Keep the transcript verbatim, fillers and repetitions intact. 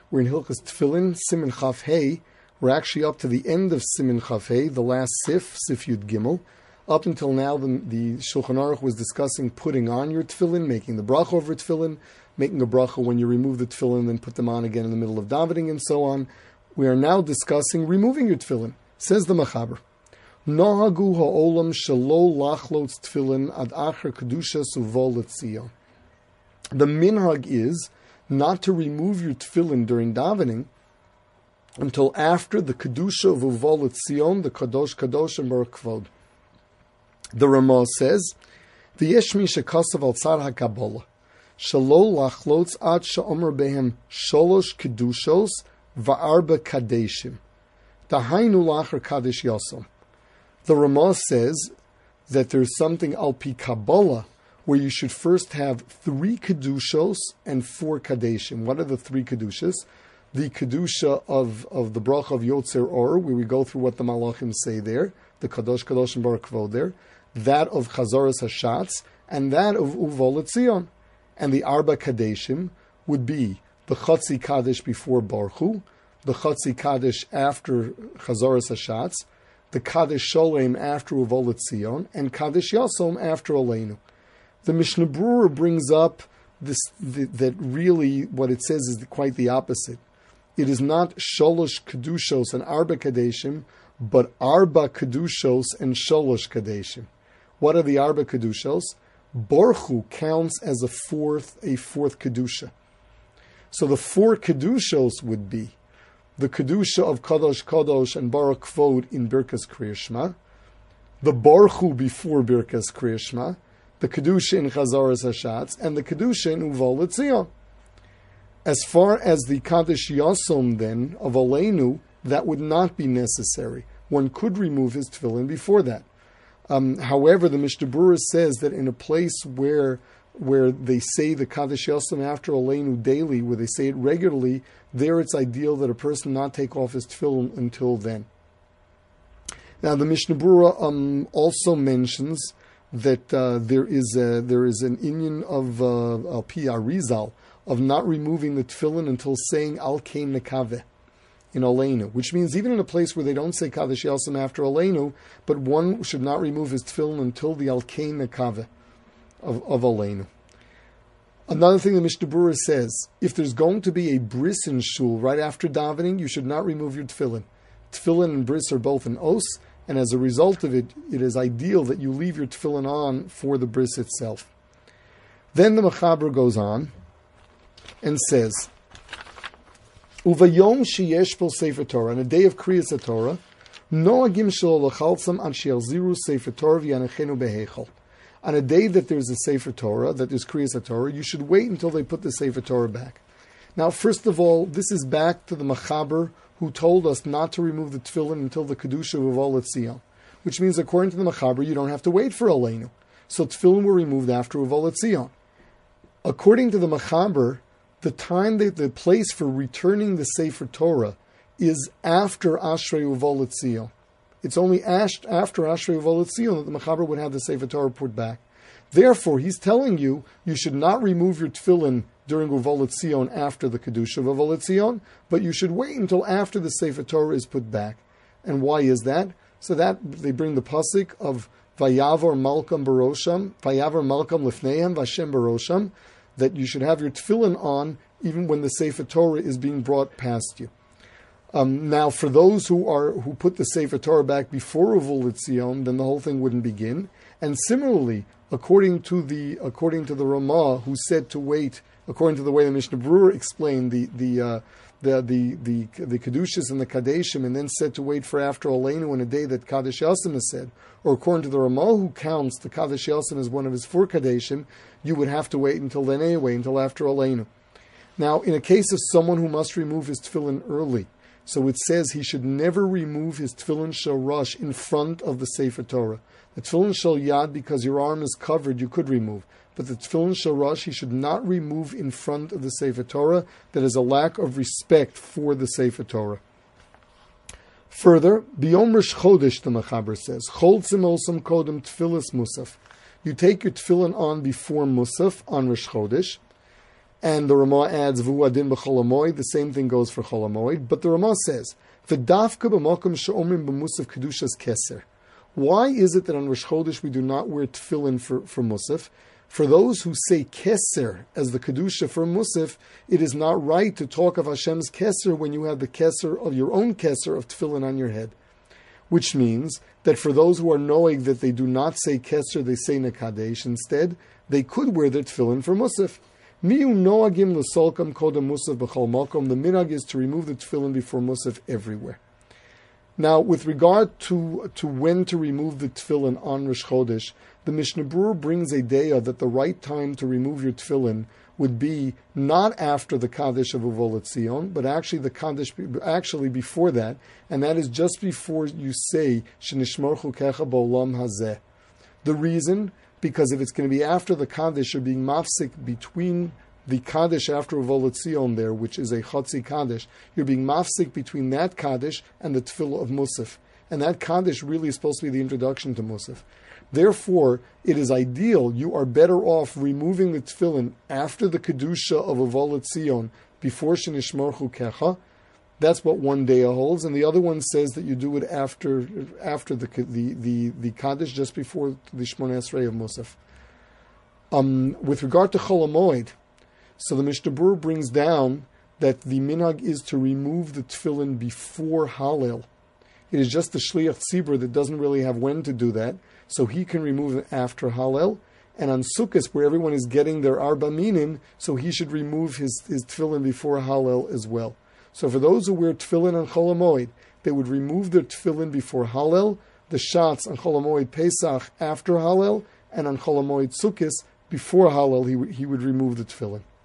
We're in Hilchas Tefillin, Siman Chaf Hey. We're actually up to the end of Siman Chaf Hey, the last Sif, Sif Yud Gimel. Up until now, the, the Shulchan Aruch was discussing putting on your tefillin, making the bracha over tefillin, making a bracha when you remove the tefillin, then put them on again in the middle of davening, and so on. We are now discussing removing your tefillin. Says the Machaber, Nohagu ha'olam shelo lachlot tefillin ad acher kedusha suvo letzion. The minhag is not to remove your tefillin during davening until after the kedusha of uvo letzion, the kadosh kadosh and baruch kvod. The Ramah says, "V'yesh mi shekasav al tzar hakabbalah, shelo lachlotz ad she'omer behem sholosh kedushos va'arba kadeshim, dahainu lacher kadesh yosam." The Ramah says that there's something al pi Kabbalah where you should first have three kedushos and four kadeshim. What are the three kedushas? The kedusha of, of the bracha of Yotzer Or, where we go through what the Malachim say there, the kadosh kadosh and baruch kvod there, that of Chazaras Hashatz, and that of Uvo Letzion. And the Arba Kadeshim would be the Chatzi Kaddish before Baruchu, the Chatzi Kaddish after Chazaras Hashatz, the Kaddish Sholem after Uvo Letzion, and Kaddish Yosom after Aleinu. The Mishnah Berurah brings up this the, that really what it says is quite the opposite. It is not Sholosh Kedushos and Arba Kadeshim, but Arba Kedushos and Sholosh Kadeshim. What are the Arba Kedushos? Baruchu counts as a fourth, a fourth Kedusha. So the four Kedushos would be the Kedusha of Kadosh Kadosh and Baruch Kvod in Birkas Kriya Shema, the Baruchu before Birkas Kriya Shema, the Kedusha in Chazaras Hashatz, and the Kedusha in Uvo Letzion. As far as the Kaddish Yosom then of Aleinu, that would not be necessary. One could remove his tefillin before that. Um, however, the Mishnah Berurah says that in a place where where they say the Kaddish Yosom after Aleinu daily, where they say it regularly, there it's ideal that a person not take off his tefillin until then. Now, the Mishnah Berurah um, also mentions that uh, there is a, there is an inyan of uh, Al Pi Arizal of not removing the tefillin until saying Al Kein Nekaveh in Aleinu, which means even in a place where they don't say Kaddish Yosem after Aleinu, but one should not remove his tefillin until the Al Kein Nekaveh of, of Aleinu. Another thing the Mishnah Berurah says, if there's going to be a bris in shul right after davening, you should not remove your tefillin. Tefillin and bris are both an os, and as a result of it, it is ideal that you leave your tefillin on for the bris itself. Then the Machaber goes on and says, Uvayom sheyesh po Sefer Torah, on a day of Kriyas Torah, noagim shelo lachalzam an she'alziru Sefer Torah v'yanechenu beheichel. On a day that there's a Sefer Torah, that there's Kriyas Torah, you should wait until they put the Sefer Torah back. Now, first of all, this is back to the Machaber who told us not to remove the tefillin until the Kedusha of Uvo Letzion, which means according to the Machaber, you don't have to wait for Aleinu. So tefillin were removed after Uvo Letzion. According to the Machaber, the time, that the place for returning the Sefer Torah is after Ashrei Uvo Letzion. It's only after Ashrei Uvo Letzion that the Machaber would have the Sefer Torah put back. Therefore, he's telling you, you should not remove your tefillin during Uvo Letzion after the Kedusha of Uvo Letzion, but you should wait until after the Sefer Torah is put back. And why is that? So that they bring the pasuk of Vayavor Malkam Barosham, Vayavor Malkam Lifnehem, Vashem Barosham, that you should have your tefillin on even when the Sefer Torah is being brought past you. Um, now, for those who are who put the Sefer Torah back before Uvo Letzion, then the whole thing wouldn't begin. And similarly, according to the according to the Ramah, who said to wait, according to the way the Mishnah Berurah explained the the uh, the the the the kedushas and the kadeshim, and then said to wait for after Aleinu in a day that Kaddish Yosem is said, or according to the Ramah, who counts the Kaddish Yosem as one of his four kadeshim, you would have to wait until then anyway, until after Aleinu. Now, in a case of someone who must remove his tefillin early, so it says he should never remove his tefillin shel rosh in front of the Sefer Torah. The tefillin shel yad, because your arm is covered, you could remove. But the tefillin shel rosh, he should not remove in front of the Sefer Torah. That is a lack of respect for the Sefer Torah. Further, B'yom Rosh Chodesh, the Machaber says, Cholzim osam kodem tefillas musaf. You take your tefillin on before musaf, on Rosh Chodesh, And the Ramah adds, V'hu adin b'chol hamoed, the same thing goes for chol hamoed. But the Ramah says, V'dafka b'makom she'omrim b'musaf kedushas keser. Why is it that on Rosh Chodesh we do not wear tefillin for, for Musaf? For those who say Keser as the Kedusha for Musaf, it is not right to talk of Hashem's Keser when you have the Keser of your own Keser of tefillin on your head. Which means that for those who are knowing that they do not say Keser, they say Nekadesh instead, they could wear their tefillin for Musaf. Miu noagim l'solkam kodem Musaf b'chol makom. The minhag is to remove the tefillin before Musaf everywhere. Now, with regard to, to when to remove the tefillin on Rosh Chodesh, the Mishnah Berurah brings a daya that the right time to remove your tefillin would be not after the Kaddish of Uvo L'Tzion, but actually the Kaddish, actually before that, and that is just before you say Shenishmor Chukecha Ba'olam Hazeh. The reason, because if it's going to be after the Kaddish, you're being mafsik between the Kaddish after Uvo L'Tzion there, which is a Chotzi Kaddish, you're being mafsik between that Kaddish and the Tefillah of Musaf. And that Kaddish really is supposed to be the introduction to Musaf. Therefore, it is ideal, you are better off removing the Tefillin after the Kedusha of Uvo L'Tzion, before Shenishmor Chukecha. That's what one day holds, and the other one says that you do it after after the the the, the Kaddish, just before the Shmoneh Esrei of Musaf. Um, with regard to Chol HaMoed, so the Mishnah Berurah brings down that the minhag is to remove the tefillin before Hallel. It is just the Shliach Tzibur that doesn't really have when to do that, so he can remove it after Hallel. And on Sukkot, where everyone is getting their Arba Minim, so he should remove his, his tefillin before Hallel as well. So for those who wear tefillin on Chol HaMoed, they would remove their tefillin before Hallel, the shots on Chol HaMoed Pesach after Hallel, and on Chol HaMoed Sukkot before Hallel he, he would remove the tefillin.